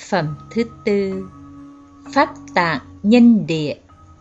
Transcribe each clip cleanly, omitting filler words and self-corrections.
Phẩm thứ tư, Pháp tạng nhân địa.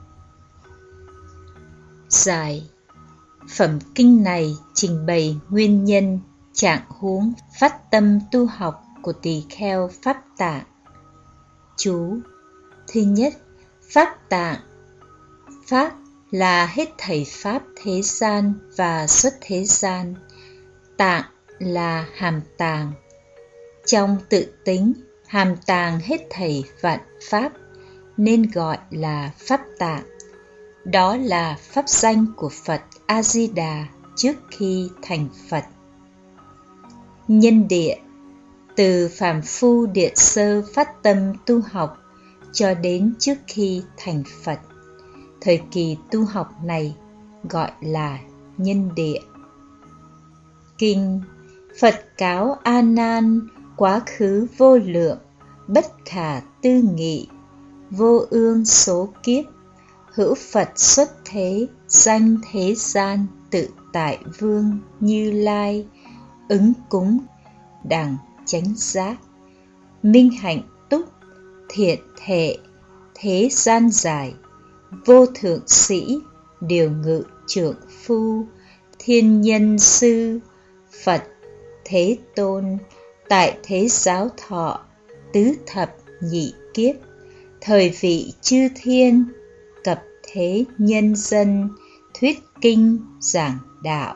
Giải. Phẩm kinh này trình bày nguyên nhân, trạng huống phát tâm tu học của tỳ kheo Pháp tạng. Chú. Thứ nhất, Pháp tạng. Pháp là hết thảy pháp thế gian và xuất thế gian. Tạng là hàm tàng. Trong tự tính, hàm tàng hết thảy vạn pháp, nên gọi là Pháp tạng. Đó là pháp danh của Phật A-di-đà trước khi thành Phật. Nhân địa, từ phàm phu địa sơ phát tâm tu học cho đến trước khi thành Phật. Thời kỳ tu học này gọi là nhân địa. Kinh. Phật cáo A Nan, quá khứ vô lượng, bất khả tư nghị, vô ương số kiếp, hữu Phật xuất thế, danh thế gian tự tại vương Như Lai, ứng cúng đẳng chánh giác, minh hạnh túc, thiện thệ, thế gian giải, vô thượng sĩ, điều ngự trượng phu, thiên nhân sư, Phật Thế Tôn, tại thế giáo thọ, tứ thập nhị kiếp, thời vị chư thiên, cập thế nhân dân, thuyết kinh giảng đạo.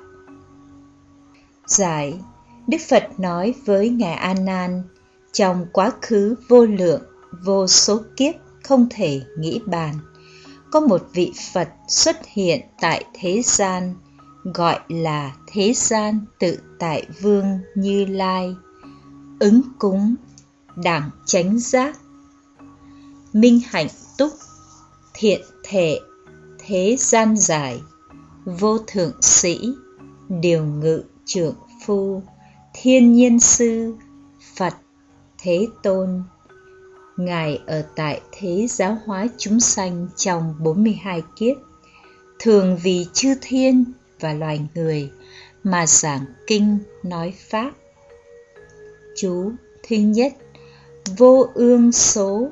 Giải. Đức Phật nói với Ngài A Nan, trong quá khứ vô lượng, vô số kiếp không thể nghĩ bàn, có một vị Phật xuất hiện tại thế gian, gọi là thế gian tự tại vương Như Lai, ứng cúng đẳng chánh giác, minh hạnh túc, thiện thệ, thế gian giải, vô thượng sĩ, điều ngự trượng phu, thiên nhân sư, Phật Thế Tôn. Ngài ở tại thế giáo hóa chúng sanh trong 42 kiếp, thường vì chư thiên và loài người mà giảng kinh nói pháp. Chú. Thứ nhất, vô ương số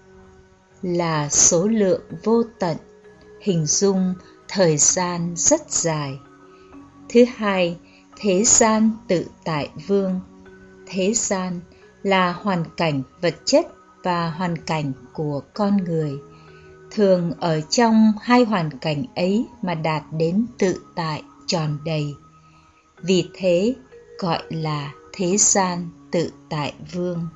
là số lượng vô tận, hình dung thời gian rất dài. Thứ hai, thế gian tự tại vương. Thế gian là hoàn cảnh vật chất và hoàn cảnh của con người, thường ở trong hai hoàn cảnh ấy mà đạt đến tự tại tròn đầy. Vì thế gọi là thế gian tự tại vương.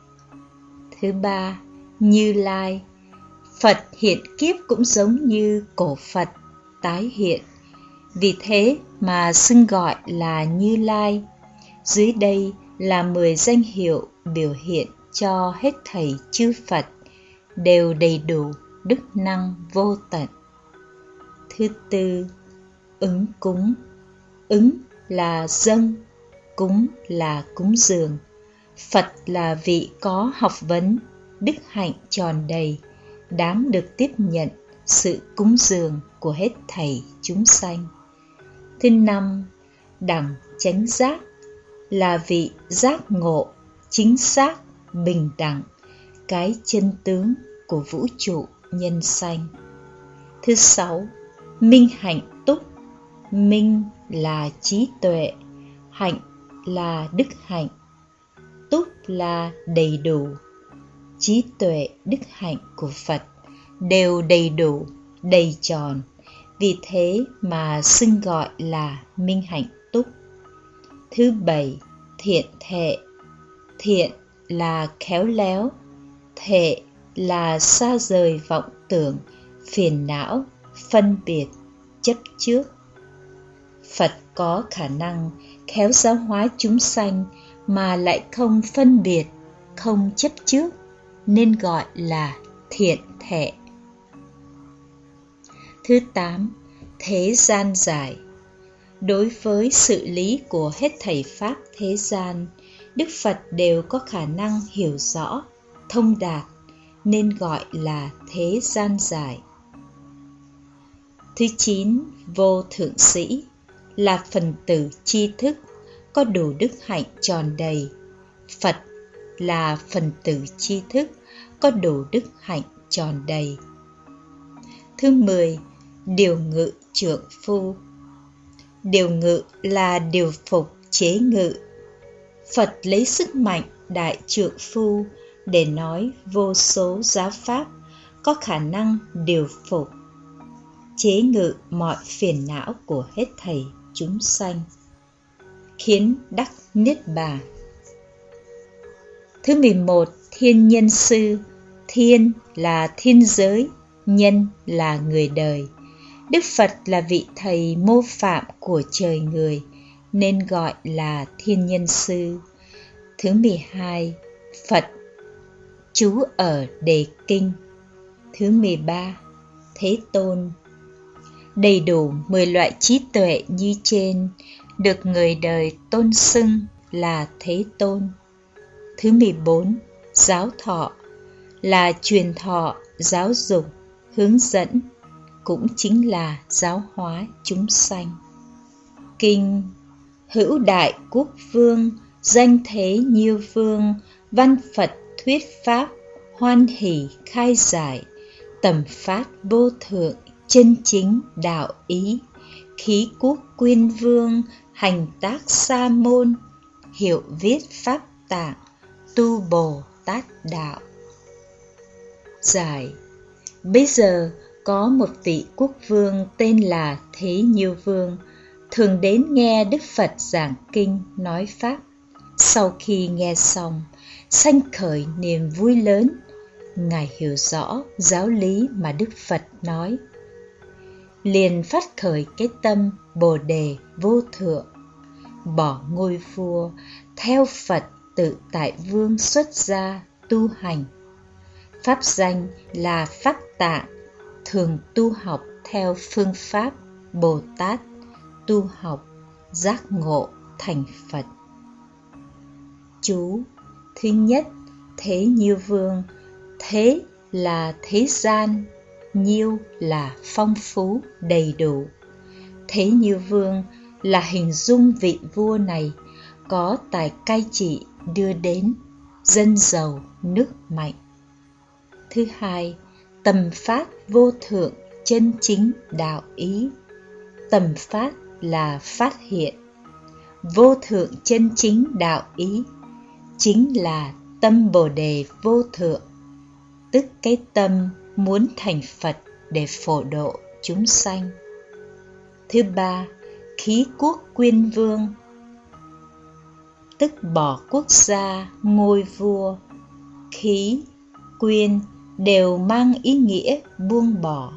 Thứ ba, Như Lai. Phật hiện kiếp cũng giống như cổ Phật tái hiện, vì thế mà xưng gọi là Như Lai. Dưới đây là 10 danh hiệu biểu hiện cho hết thảy chư Phật, đều đầy đủ đức năng vô tận. Thứ tư, ứng cúng. Ứng là dâng, cúng là cúng dường. Phật là vị có học vấn, đức hạnh tròn đầy, đáng được tiếp nhận sự cúng dường của hết thảy chúng sanh. Thứ năm, đẳng chánh giác là vị giác ngộ, chính xác, bình đẳng, cái chân tướng của vũ trụ nhân sanh. Thứ sáu, minh hạnh túc. Minh là trí tuệ, hạnh là đức hạnh, túc là đầy đủ. Trí tuệ, đức hạnh của Phật đều đầy đủ, đầy tròn, vì thế mà xưng gọi là minh hạnh túc. Thứ bảy, thiện thệ. Thiện là khéo léo, thệ là xa rời vọng tưởng, phiền não, phân biệt, chấp trước. Phật có khả năng khéo giáo hóa chúng sanh mà lại không phân biệt, không chấp trước, nên gọi là thiện thệ. Thứ tám, thế gian giải. Đối với sự lý của hết thảy pháp thế gian, Đức Phật đều có khả năng hiểu rõ, thông đạt, nên gọi là thế gian giải. Thứ chín, vô thượng sĩ là phần tử tri thức, có đủ đức hạnh tròn đầy. Phật là phần tử tri thức, có đủ đức hạnh tròn đầy. Thứ 10. Điều ngự trượng phu. Điều ngự là điều phục, chế ngự. Phật lấy sức mạnh đại trượng phu để nói vô số giáo pháp có khả năng điều phục, chế ngự mọi phiền não của hết thảy chúng sanh, khiến đắc niết bàn. Thứ 11. Thiên nhân sư. Thiên là thiên giới, nhân là người đời. Đức Phật là vị thầy mô phạm của trời người, nên gọi là thiên nhân sư. Thứ 12. Phật trú ở Đề Kinh. Thứ 13. Thế Tôn. Đầy đủ 10 loại trí tuệ như trên, được người đời tôn xưng là Thế Tôn. Thứ 14. Giáo thọ là truyền thọ, giáo dục, hướng dẫn, cũng chính là giáo hóa chúng sanh. Kinh. Hữu đại quốc vương, danh thế nhiêu vương, văn Phật thuyết pháp, hoan hỷ khai giải, tầm phát vô thượng, chân chính đạo ý, khí quốc quyên vương, hành tác sa môn, hiểu viết pháp tạng, tu Bồ Tát đạo. Giải. Bây giờ có một vị quốc vương tên là Thế Nhiêu Vương, thường đến nghe Đức Phật giảng kinh nói pháp. Sau khi nghe xong, sanh khởi niềm vui lớn. Ngài hiểu rõ giáo lý mà Đức Phật nói, liền phát khởi cái tâm Bồ Đề vô thượng, bỏ ngôi vua, theo Phật tự tại vương xuất gia tu hành. Pháp danh là Pháp Tạng, thường tu học theo phương pháp Bồ Tát, tu học giác ngộ thành Phật. Chú. Thứ nhất, Thế Nhiêu Vương. Thế là thế gian, nhiêu là phong phú đầy đủ. Thế Nhiêu Vương là hình dung vị vua này có tài cai trị đưa đến dân giàu nước mạnh. Thứ hai, tầm phát vô thượng, chân chính đạo ý. Tầm phát là phát hiện, vô thượng chân chính đạo ý chính là tâm Bồ Đề vô thượng, tức cái tâm muốn thành Phật để phổ độ chúng sanh. Thứ ba, khí quốc quyên vương, tức bỏ quốc gia, ngôi vua. Khí, quyên đều mang ý nghĩa buông bỏ.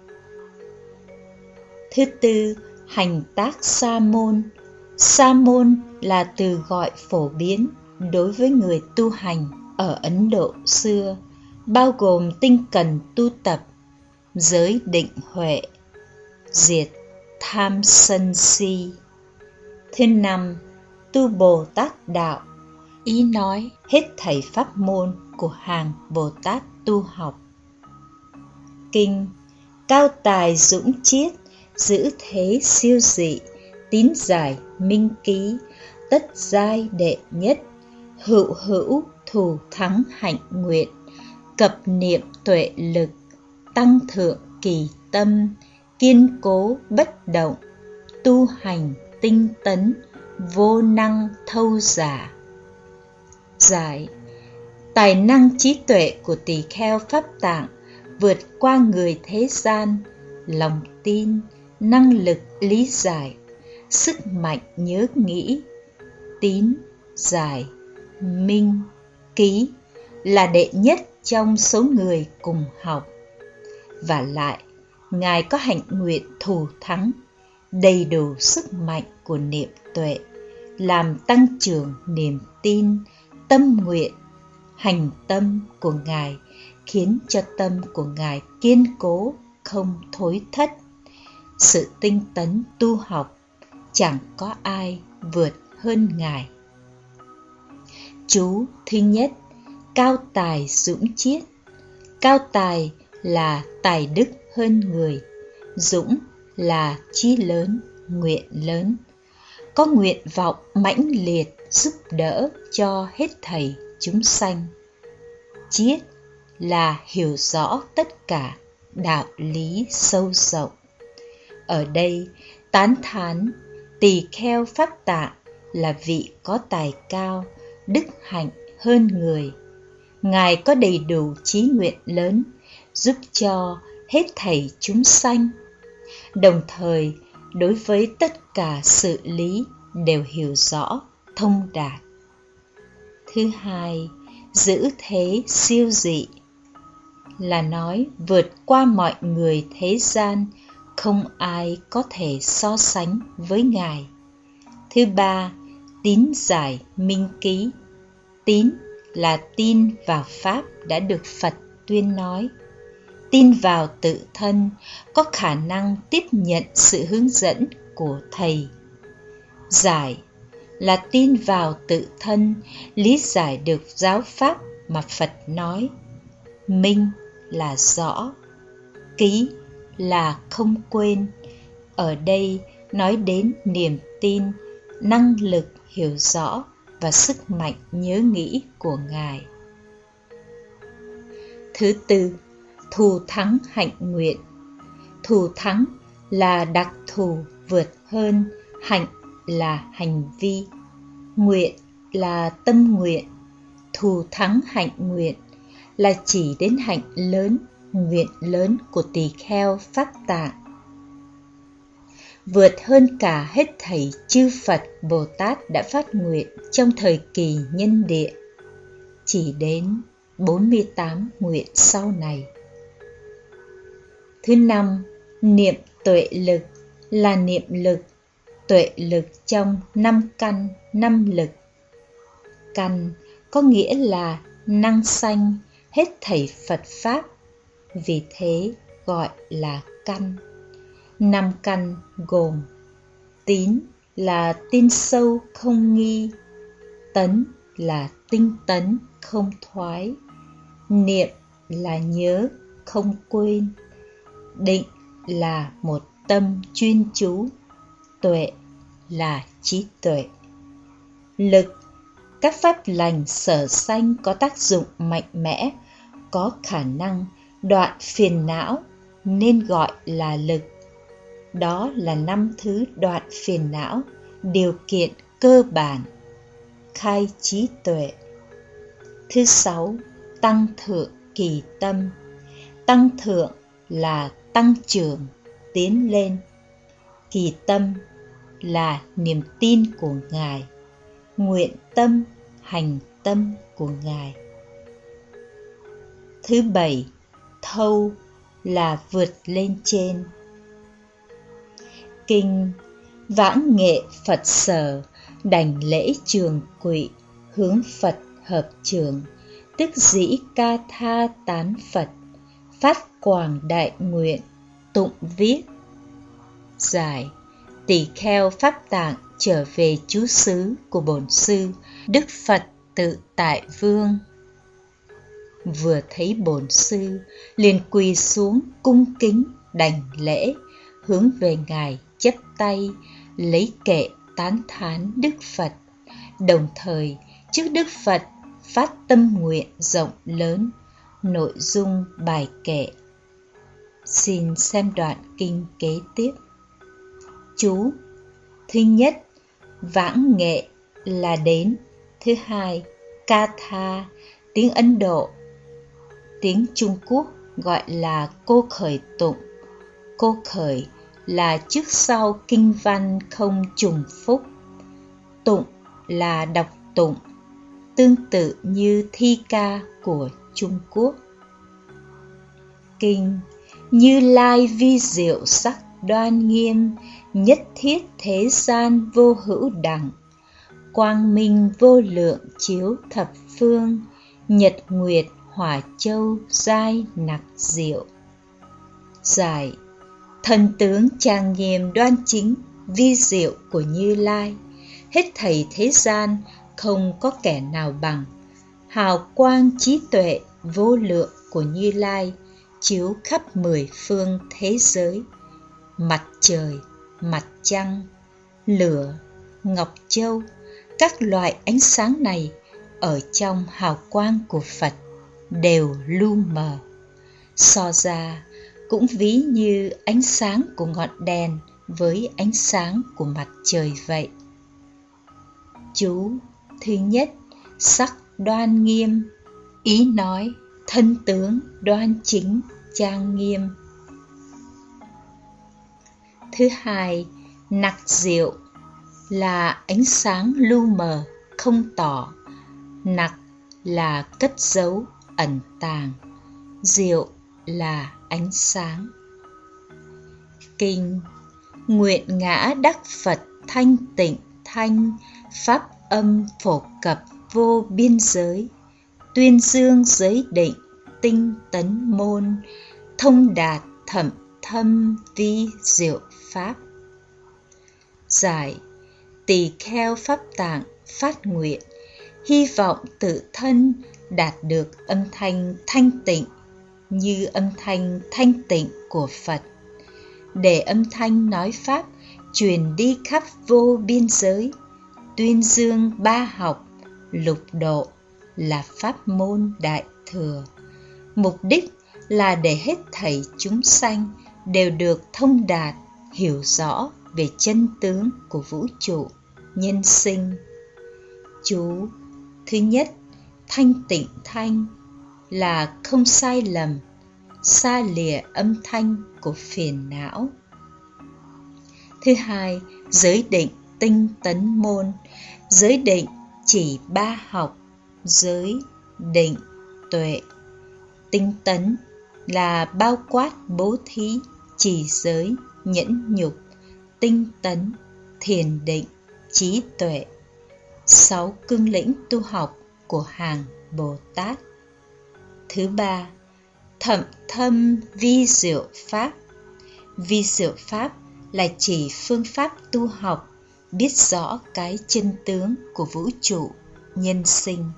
Thứ tư, hành tác sa môn. Sa môn là từ gọi phổ biến đối với người tu hành ở Ấn Độ xưa, bao gồm tinh cần tu tập, giới định huệ, diệt tham sân si. Thứ năm, tu Bồ Tát đạo. Ý nói hết thảy pháp môn của hàng Bồ Tát tu học. Kinh. Cao tài dũng chiết, giữ thế siêu dị, tín giải minh ký, tất giai đệ nhất, hữu hữu thù thắng hạnh nguyện, cập niệm tuệ lực, tăng thượng kỳ tâm, kiên cố bất động, tu hành tinh tấn, vô năng thâu giả. Giải. Tài năng trí tuệ của tỳ kheo Pháp Tạng vượt qua người thế gian, lòng tin, năng lực lý giải, sức mạnh nhớ nghĩ, tín, giải, minh, ký là đệ nhất trong số người cùng học. Và lại, Ngài có hạnh nguyện thù thắng, đầy đủ sức mạnh của niệm tuệ, làm tăng trưởng niềm tin, tâm nguyện. Hành tâm của Ngài khiến cho tâm của Ngài kiên cố, không thối thất. Sự tinh tấn tu học chẳng có ai vượt hơn Ngài. Chú thứ nhất, cao tài dũng chiết. Cao tài là tài đức hơn người, dũng là chí lớn, nguyện lớn. Có nguyện vọng mãnh liệt giúp đỡ cho hết thảy chúng sanh. Triết là hiểu rõ tất cả đạo lý sâu rộng. Ở đây tán thán Tỳ Kheo Pháp Tạng là vị có tài cao, đức hạnh hơn người. Ngài có đầy đủ chí nguyện lớn, giúp cho hết thảy chúng sanh. Đồng thời, đối với tất cả sự lý đều hiểu rõ, thông đạt. Thứ hai, giữ thế siêu dị là nói vượt qua mọi người thế gian, không ai có thể so sánh với Ngài. Thứ ba, tín giải minh ký. Tín là tin vào Pháp đã được Phật tuyên nói. Tin vào tự thân, có khả năng tiếp nhận sự hướng dẫn của Thầy. Giải là tin vào tự thân, lý giải được giáo Pháp mà Phật nói. Minh là rõ. Ký là không quên. Ở đây nói đến niềm tin, năng lực hiểu rõ và sức mạnh nhớ nghĩ của Ngài. Thứ tư, thù thắng hạnh nguyện. Thù thắng là đặc thù vượt hơn, hạnh là hành vi, nguyện là tâm nguyện. Thù thắng hạnh nguyện là chỉ đến hạnh lớn, nguyện lớn của Tỳ Kheo Pháp Tạng. Vượt hơn cả hết thảy chư Phật Bồ Tát đã phát nguyện trong thời kỳ nhân địa, chỉ đến 48 nguyện sau này. Thứ năm, niệm tuệ lực là niệm lực, tuệ lực trong 5 căn, 5 lực. Căn có nghĩa là năng sanh hết thảy Phật Pháp, vì thế gọi là căn. 5 căn gồm tín là tin sâu không nghi, tấn là tinh tấn không thoái, niệm là nhớ không quên, định là một tâm chuyên chú, tuệ là trí tuệ. Lực, các pháp lành sở sanh có tác dụng mạnh mẽ, có khả năng đoạn phiền não nên gọi là lực. Đó là 5 thứ đoạn phiền não, điều kiện cơ bản, khai trí tuệ. Thứ 6, tăng thượng kỳ tâm. Tăng thượng là tăng trưởng, tiến lên. Kỳ tâm là niềm tin của Ngài, nguyện tâm, hành tâm của Ngài. Thứ 7, thâu là vượt lên trên. Kinh Vãng Nghệ Phật Sở, đảnh lễ trường quỵ, hướng Phật hợp trường, tức dĩ ca tha tán Phật, phát quảng đại nguyện, tụng viết. Giải: Tỳ Kheo Pháp Tạng trở về trú xứ của Bổn Sư Đức Phật Tự Tại Vương. Vừa thấy Bổn Sư, liền quỳ xuống cung kính đảnh lễ, hướng về Ngài chắp tay, lấy kệ tán thán Đức Phật, đồng thời trước Đức Phật phát tâm nguyện rộng lớn. Nội dung bài kệ. Xin xem đoạn kinh kế tiếp. Chú: thứ nhất, vãng nghệ là đến. Thứ hai, ca tha, tiếng Ấn Độ. Tiếng Trung Quốc gọi là cô khởi tụng. Cô khởi là trước sau kinh văn không trùng phúc. Tụng là đọc tụng, tương tự như thi ca của Trung Quốc. Kinh: Như Lai vi diệu sắc đoan nghiêm, nhất thiết thế gian vô hữu đẳng, quang minh vô lượng chiếu thập phương, nhật nguyệt hỏa châu giai nặc diệu. Giải: thần tướng trang nghiêm đoan chính, vi diệu của Như Lai, hết thảy thế gian không có kẻ nào bằng. Hào quang trí tuệ vô lượng của Như Lai chiếu khắp 10 phương thế giới. Mặt trời, mặt trăng, lửa, ngọc châu, các loại ánh sáng này ở trong hào quang của Phật đều lu mờ. So ra cũng ví như ánh sáng của ngọn đèn với ánh sáng của mặt trời vậy. Chú thứ nhất, sắc đoan nghiêm, ý nói thân tướng đoan chính trang nghiêm. Thứ hai, nặc diệu là ánh sáng lu mờ không tỏ. Nặc là cất giấu ẩn tàng, diệu là ánh sáng. Kinh: nguyện ngã đắc Phật thanh tịnh thanh, pháp âm phổ cập vô biên giới, tuyên dương giới định tinh tấn môn, thông đạt thậm thâm vi diệu pháp. Giải: tỳ kheo pháp tạng phát nguyện, hy vọng tự thân đạt được âm thanh thanh tịnh như âm thanh thanh tịnh của Phật, để âm thanh nói pháp truyền đi khắp vô biên giới, tuyên dương ba học lục độ là pháp môn đại thừa. Mục đích là để hết thảy chúng sanh đều được thông đạt, hiểu rõ về chân tướng của vũ trụ nhân sinh. Chú thứ nhất, thanh tịnh thanh là không sai lầm, xa lìa âm thanh của phiền não. Thứ hai, giới định tinh tấn môn. Giới định chỉ ba học: giới, định, tuệ. Tinh tấn là bao quát bố thí, trì giới, nhẫn nhục, tinh tấn, thiền định, trí tuệ. 6 cương lĩnh tu học của hàng Bồ Tát. Thứ ba, thậm thâm vi diệu pháp. Vi diệu pháp là chỉ phương pháp tu học, biết rõ cái chân tướng của vũ trụ nhân sinh.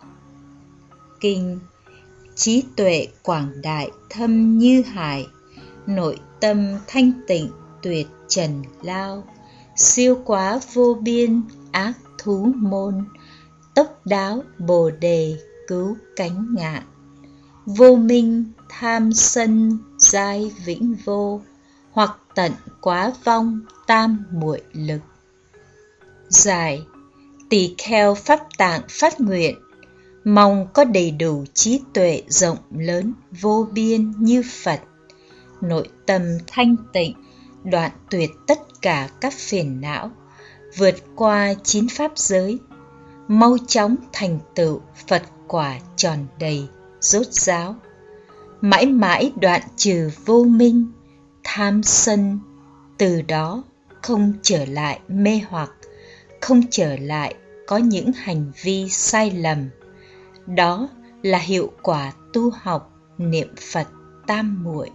Kinh: trí tuệ quảng đại thâm như hải, nội tâm thanh tịnh tuyệt trần lao, siêu quá vô biên ác thú môn, tốc đáo bồ đề cứu cánh ngạn, vô minh tham sân giai vĩnh vô, hoặc tận quá vong tam muội lực. Giải: tỳ kheo pháp tạng phát nguyện, mong có đầy đủ trí tuệ rộng lớn vô biên như Phật, nội tâm thanh tịnh, đoạn tuyệt tất cả các phiền não, vượt qua 9 pháp giới, mau chóng thành tựu Phật quả tròn đầy, rốt ráo, mãi mãi đoạn trừ vô minh, tham sân, từ đó không trở lại mê hoặc, không trở lại có những hành vi sai lầm. Đó là hiệu quả tu học niệm Phật tam muội.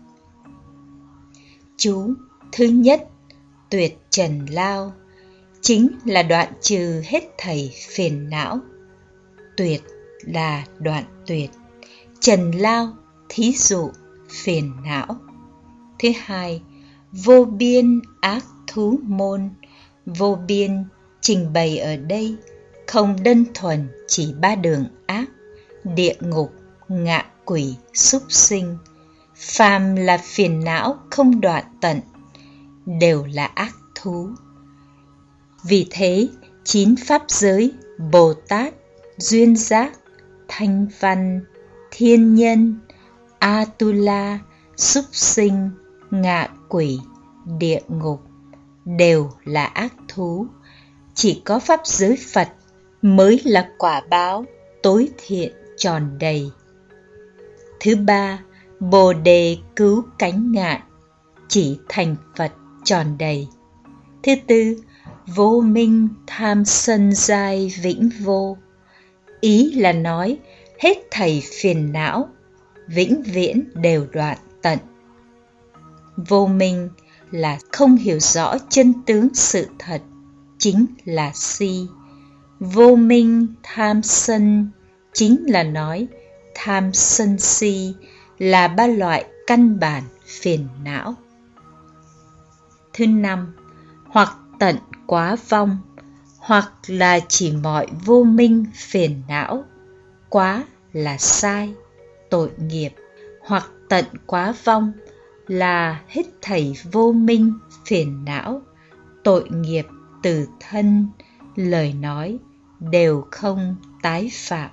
Chú thứ nhất, tuyệt trần lao, chính là đoạn trừ hết thảy phiền não. Tuyệt là đoạn tuyệt, trần lao thí dụ phiền não. Thứ hai, vô biên ác thú môn. Vô biên trình bày ở đây không đơn thuần chỉ 3 đường ác: địa ngục, ngạ quỷ, súc sinh. Phàm là phiền não không đoạn tận, đều là ác thú. Vì thế 9 pháp giới Bồ Tát, duyên giác, thanh văn, thiên nhân, Atula, súc sinh, ngạ quỷ, địa ngục đều là ác thú. Chỉ có pháp giới Phật mới là quả báo tối thiện tròn đầy. Thứ ba, Bồ đề cứu cánh ngạn, chỉ thành Phật tròn đầy. Thứ tư, vô minh tham sân giai vĩnh vô. Ý là nói hết thảy phiền não vĩnh viễn đều đoạn tận. Vô minh là không hiểu rõ chân tướng sự thật, chính là si. Vô minh tham sân chính là nói tham sân si là 3 loại căn bản phiền não. Thứ năm, hoặc tận quá vong. hoặc là chỉ mọi vô minh phiền não, quá là sai, tội nghiệp, hoặc tận quá vong là hết thảy vô minh phiền não, tội nghiệp từ thân, lời nói đều không tái phạm.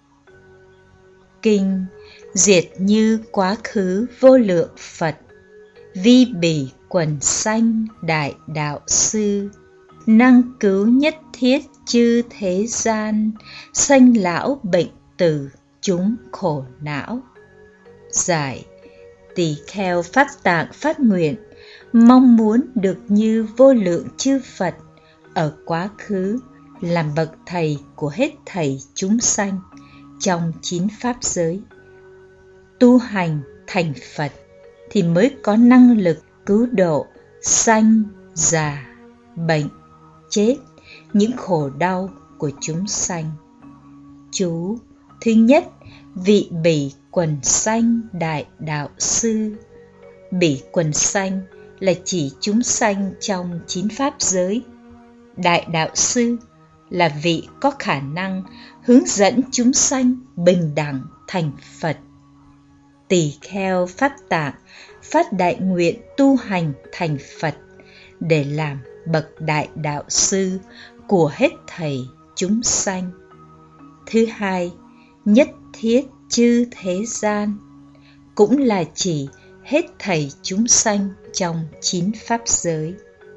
Kinh diệt như quá khứ vô lượng Phật, vi bỉ quần sanh đại đạo sư, năng cứu nhất thiết chư thế gian, sanh lão bệnh tử chúng khổ não. Giải: tỳ kheo Pháp Tạng phát nguyện mong muốn được như vô lượng chư Phật ở quá khứ làm bậc thầy của hết thảy chúng sanh trong 9 pháp giới. Tu hành thành Phật thì mới có năng lực cứu độ sanh, già, bệnh, chết, những khổ đau của chúng sanh. Chú thứ nhất: vị bỉ quần sanh đại đạo sư. Bỉ quần sanh là chỉ chúng sanh trong 9 pháp giới. Đại đạo sư là vị có khả năng hướng dẫn chúng sanh bình đẳng thành Phật. Tỳ kheo Pháp Tạng phát đại nguyện tu hành thành Phật để làm bậc đại đạo sư của hết thảy chúng sanh. Thứ hai: nhất thiết chư thế gian, cũng là chỉ hết thảy chúng sanh trong 9 pháp giới.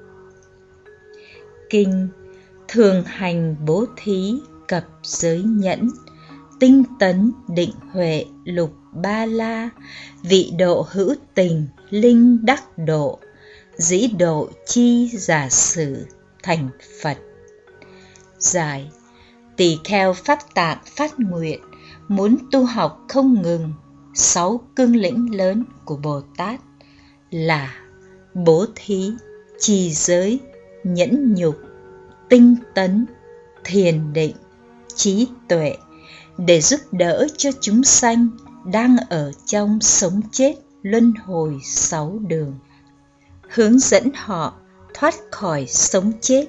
Kinh thường hành bố thí cập giới nhẫn, tinh tấn định huệ lục ba la, vị độ hữu tình linh đắc độ, dĩ độ chi giả sử thành Phật. Giải: tỳ kheo Pháp Tạng phát nguyện muốn tu học không ngừng 6 cương lĩnh lớn của Bồ Tát là bố thí, trì giới, nhẫn nhục, tinh tấn, thiền định, trí tuệ, để giúp đỡ cho chúng sanh đang ở trong sống chết luân hồi 6 đường, hướng dẫn họ thoát khỏi sống chết.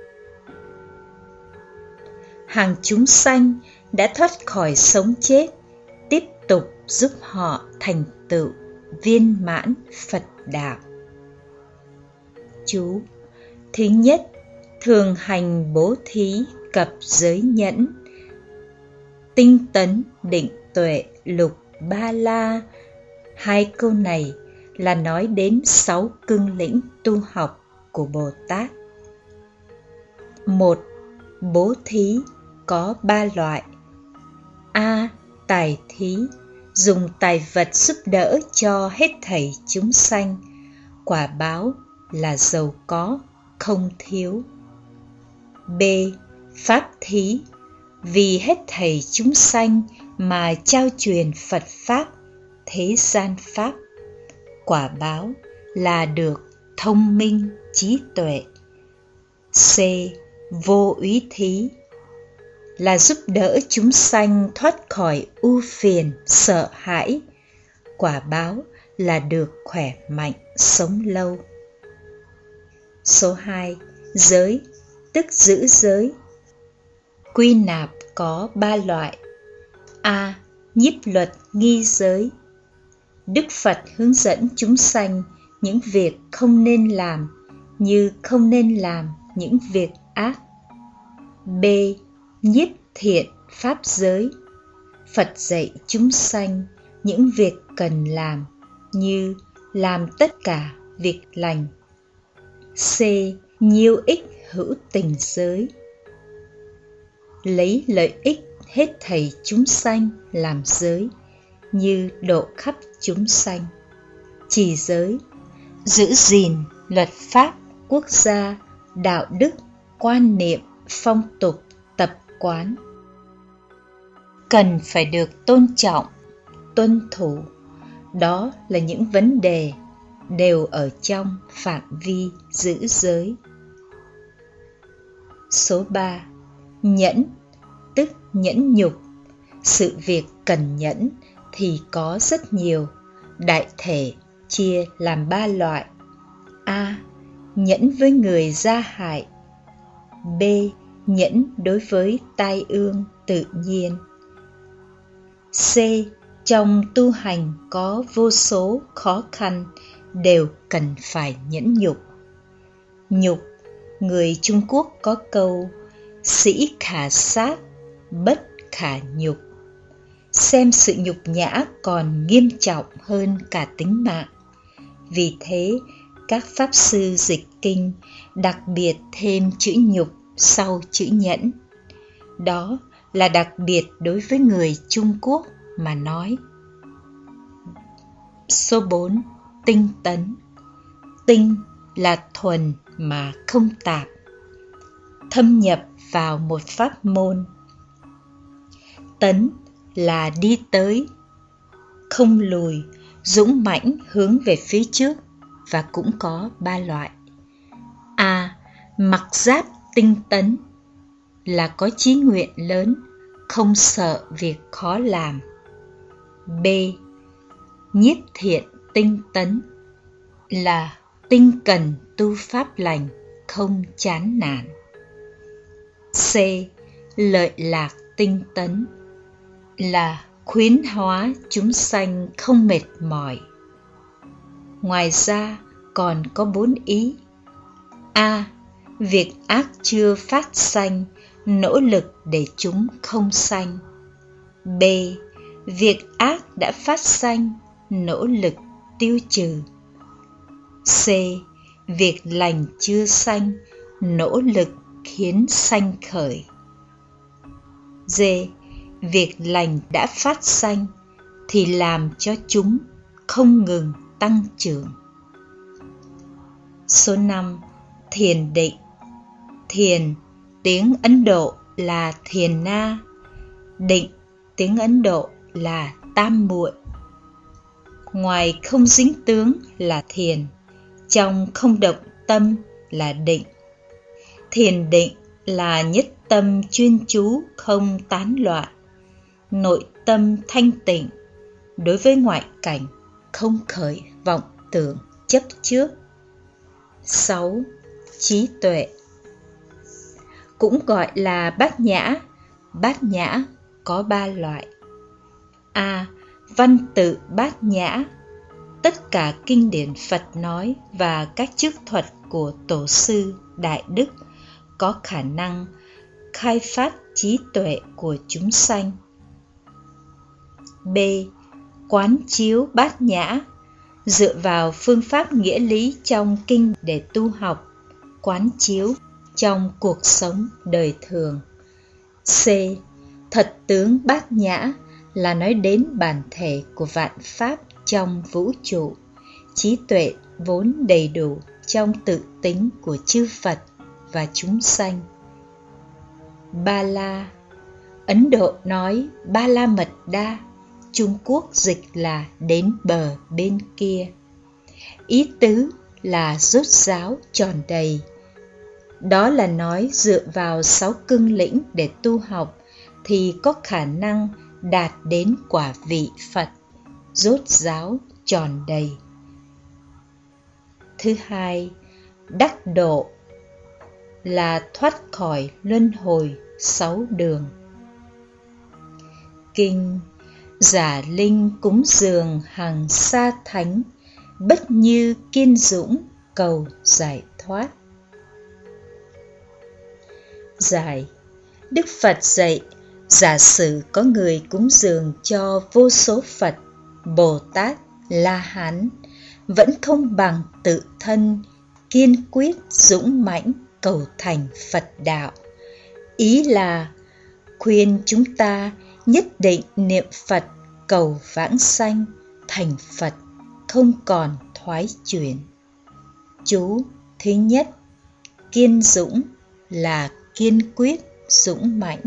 Hàng chúng sanh đã thoát khỏi sống chết, tiếp tục giúp họ thành tựu viên mãn Phật đạo. Chú thứ nhất: thường hành bố thí cập giới nhẫn, tinh tấn định tuệ lục ba la. Hai câu này là nói đến 6 cương lĩnh tu học của Bồ Tát. 1. Bố thí có 3 loại. A. Tài thí, dùng tài vật giúp đỡ cho hết thảy chúng sanh, quả báo là giàu có, không thiếu. B. Pháp thí, vì hết thảy chúng sanh mà trao truyền Phật Pháp, thế gian Pháp, quả báo là được thông minh, trí tuệ. C. Vô úy thí, là giúp đỡ chúng sanh thoát khỏi ưu phiền, sợ hãi, quả báo là được khỏe mạnh, sống lâu. Số 2. Giới, tức giữ giới. Quy nạp có 3 loại. A. Nhiếp luật nghi giới, Đức Phật hướng dẫn chúng sanh những việc không nên làm, như không nên làm những việc ác. B. Nhiếp thiện pháp giới, Phật dạy chúng sanh những việc cần làm, như làm tất cả việc lành. C. Nhiêu ích hữu tình giới, lấy lợi ích hết thảy chúng sanh làm giới, như độ khắp chúng sanh. Trì giới, giữ gìn luật pháp quốc gia, đạo đức, quan niệm, phong tục, tập quán, cần phải được tôn trọng, tuân thủ. Đó là những vấn đề đều ở trong phạm vi giữ giới. Số 3. Nhẫn, tức nhẫn nhục. Sự việc cần nhẫn thì có rất nhiều, đại thể chia làm 3 loại. A. Nhẫn với người gia hại. B. nhẫn đối với tai ương tự nhiên. C. Trong tu hành có vô số khó khăn đều cần phải nhẫn nhục. Nhục, người Trung Quốc có câu sĩ khả sát, bất khả nhục, xem sự nhục nhã còn nghiêm trọng hơn cả tính mạng. Vì thế, các pháp sư dịch kinh đặc biệt thêm chữ nhục sau chữ nhẫn. Đó là đặc biệt đối với người Trung Quốc mà nói. Số 4. Tinh tấn. Tinh là thuần mà không tạp, thâm nhập vào một pháp môn. Tấn là đi tới, không lùi, dũng mãnh hướng về phía trước, và cũng có 3 loại. A. Mặc giáp tinh tấn là có chí nguyện lớn, không sợ việc khó làm. B. Nhiếp thiện tinh tấn là tinh cần tu pháp lành, không chán nản. C. Lợi lạc tinh tấn là khuyến hóa chúng sanh không mệt mỏi. Ngoài ra còn có 4 ý. A. Việc ác chưa phát sanh, nỗ lực để chúng không sanh. B. Việc ác đã phát sanh, nỗ lực tiêu trừ. C. Việc lành chưa sanh, nỗ lực khiến sanh khởi. D. Việc lành đã phát sanh thì làm cho chúng không ngừng tăng trưởng. Số 5. Thiền định. Thiền, tiếng Ấn Độ là thiền na. Định, tiếng Ấn Độ là tam muội. Ngoài không dính tướng là thiền, trong không động tâm là định. Thiền định là nhất tâm chuyên chú, không tán loạn, nội tâm thanh tịnh, đối với ngoại cảnh không khởi vọng tưởng chấp trước. 6. Trí tuệ. Cũng gọi là bát nhã. Bát nhã có 3 loại. A. Văn tự bát nhã, tất cả kinh điển Phật nói và các chức thuật của tổ sư đại đức có khả năng khai phát trí tuệ của chúng sanh. B. Quán chiếu bát nhã, dựa vào phương pháp nghĩa lý trong kinh để tu học, quán chiếu trong cuộc sống đời thường. C. Thật tướng bát nhã là nói đến bản thể của vạn pháp trong vũ trụ, trí tuệ vốn đầy đủ trong tự tính của chư Phật và chúng sanh. Ba la. Ấn Độ nói Ba la mật đa, Trung Quốc dịch là đến bờ bên kia. Ý tứ là rốt ráo tròn đầy. Đó là nói dựa vào 6 cương lĩnh để tu học thì có khả năng đạt đến quả vị Phật, rốt ráo tròn đầy. Thứ hai, đắc độ là thoát khỏi luân hồi 6 đường. Kinh Giả Linh cúng dường hằng sa thánh, bất như kiên dũng cầu giải thoát. Giải. Đức Phật dạy, giả sử có người cúng dường cho vô số Phật, Bồ Tát, La Hán, vẫn không bằng tự thân kiên quyết dũng mãnh cầu thành Phật đạo. Ý là khuyên chúng ta nhất định niệm Phật cầu vãng sanh thành Phật, không còn thoái chuyển. Chú thứ nhất, kiên dũng là kiên quyết dũng mãnh.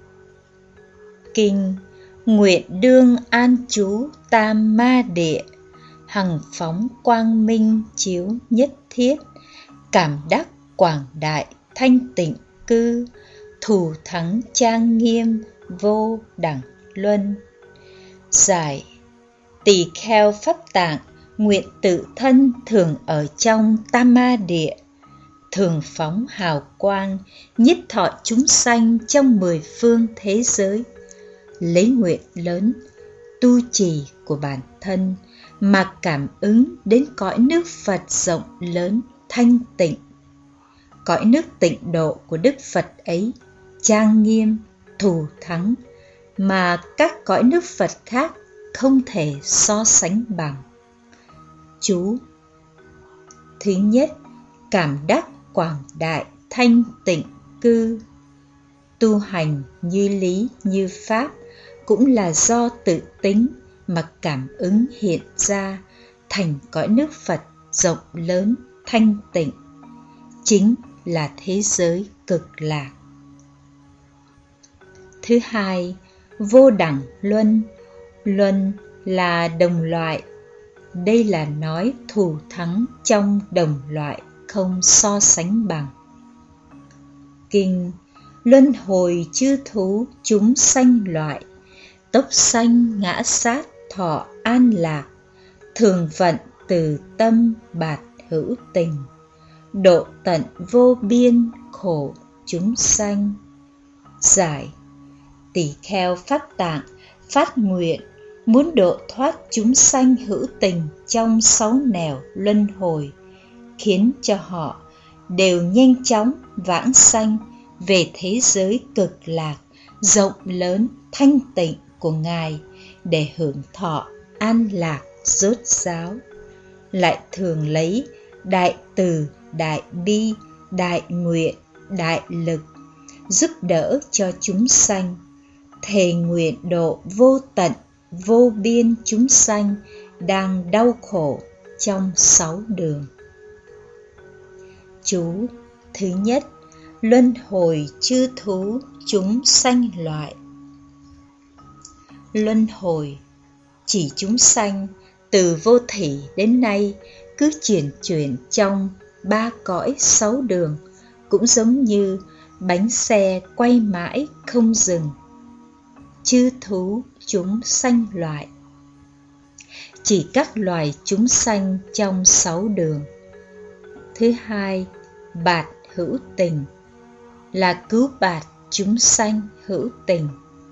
Kinh Nguyện đương an trú tam ma địa, hằng phóng quang minh chiếu nhất thiết, cảm đắc quảng đại thanh tịnh cư, thù thắng trang nghiêm vô đẳng luân. Giải. Tỳ kheo pháp tạng nguyện tự thân thường ở trong tam ma địa, thường phóng hào quang, nhiếp thọ chúng sanh trong 10 phương thế giới. Lấy nguyện lớn, tu trì của bản thân mà cảm ứng đến cõi nước Phật rộng lớn, thanh tịnh. Cõi nước tịnh độ của Đức Phật ấy trang nghiêm, thù thắng mà các cõi nước Phật khác không thể so sánh bằng. Chú: thứ nhất, cảm đắc quảng đại thanh tịnh cư. Tu hành như lý như pháp cũng là do tự tính mà cảm ứng hiện ra thành cõi nước Phật rộng lớn thanh tịnh, chính là thế giới cực lạc. Thứ hai, vô đẳng luân. Luân là đồng loại. Đây là nói thù thắng trong đồng loại, không so sánh bằng. Kinh: luân hồi chư thú chúng sanh loại, tốc sanh ngã sát thọ an lạc, thường vận từ tâm bạt hữu tình, độ tận vô biên khổ chúng sanh. Giải: tỳ kheo Pháp Tạng phát nguyện muốn độ thoát chúng sanh hữu tình trong 6 nẻo luân hồi, khiến cho họ đều nhanh chóng vãng sanh về thế giới cực lạc rộng lớn thanh tịnh của Ngài để hưởng thọ an lạc rốt ráo. Lại thường lấy đại từ, đại bi, đại nguyện, đại lực giúp đỡ cho chúng sanh, thề nguyện độ vô tận vô biên chúng sanh đang đau khổ trong 6 đường. Chú: thứ nhất, luân hồi chư thú chúng sanh loại. Luân hồi chỉ chúng sanh từ vô thỉ đến nay cứ chuyển trong 3 cõi 6 đường, cũng giống như bánh xe quay mãi không dừng. Chư thú chúng sanh loại chỉ các loài chúng sanh trong 6 đường. Thứ hai, bạt hữu tình là cứu bạt chúng sanh hữu tình.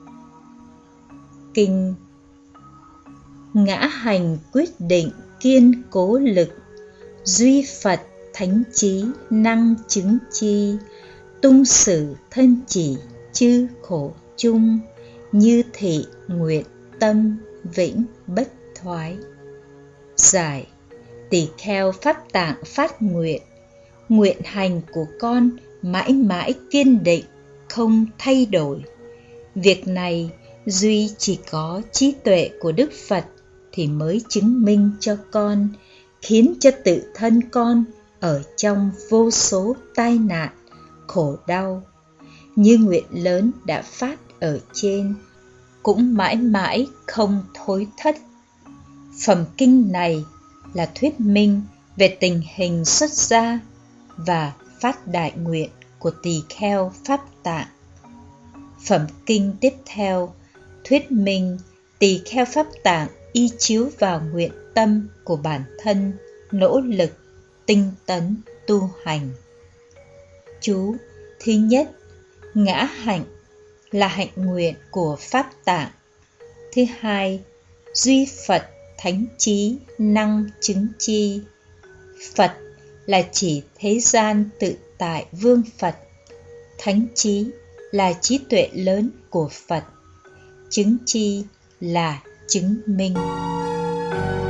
Kinh: ngã hành quyết định kiên cố lực, duy Phật thánh trí năng chứng chi, tung sử thân chỉ chư khổ chung, như thị nguyện tâm vĩnh bất thoái. Giải: tỳ kheo Pháp Tạng phát nguyện, nguyện hành của con mãi mãi kiên định, không thay đổi. Việc này duy chỉ có trí tuệ của Đức Phật thì mới chứng minh cho con, khiến cho tự thân con ở trong vô số tai nạn, khổ đau, như nguyện lớn đã phát ở trên, cũng mãi mãi không thối thất. Phẩm kinh này là thuyết minh về tình hình xuất gia và phát đại nguyện của tỳ kheo Pháp Tạng. Phẩm kinh tiếp theo thuyết minh tỳ kheo Pháp Tạng y chiếu vào nguyện tâm của bản thân, nỗ lực, tinh tấn, tu hành. Chú: thứ nhất, ngã hạnh là hạnh nguyện của Pháp Tạng. Thứ hai, duy Phật thánh trí năng chứng chi. Phật là chỉ thế gian tự tại vương Phật, thánh trí là trí tuệ lớn của Phật, chứng chi là chứng minh.